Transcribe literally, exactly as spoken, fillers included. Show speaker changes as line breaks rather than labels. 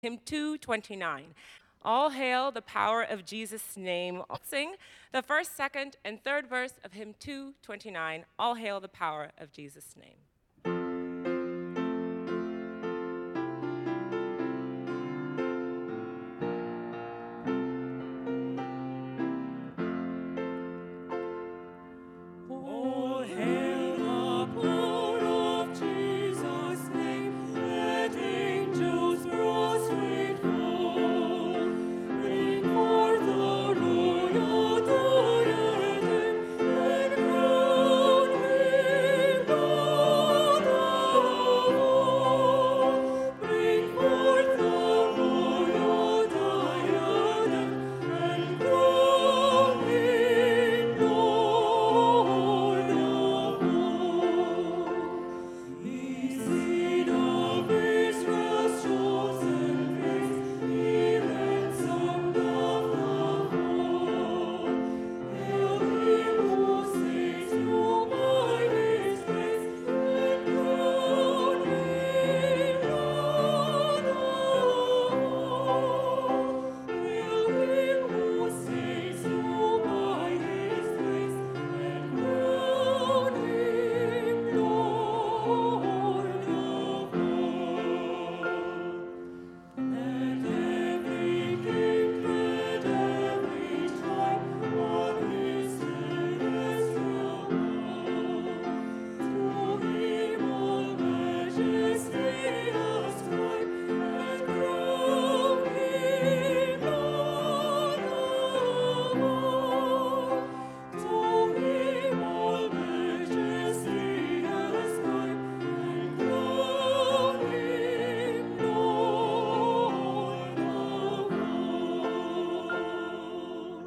Hymn two twenty-nine. All hail the power of Jesus' name. Let's sing the first, second, and third verse of hymn two twenty-nine. All hail the power of Jesus' name.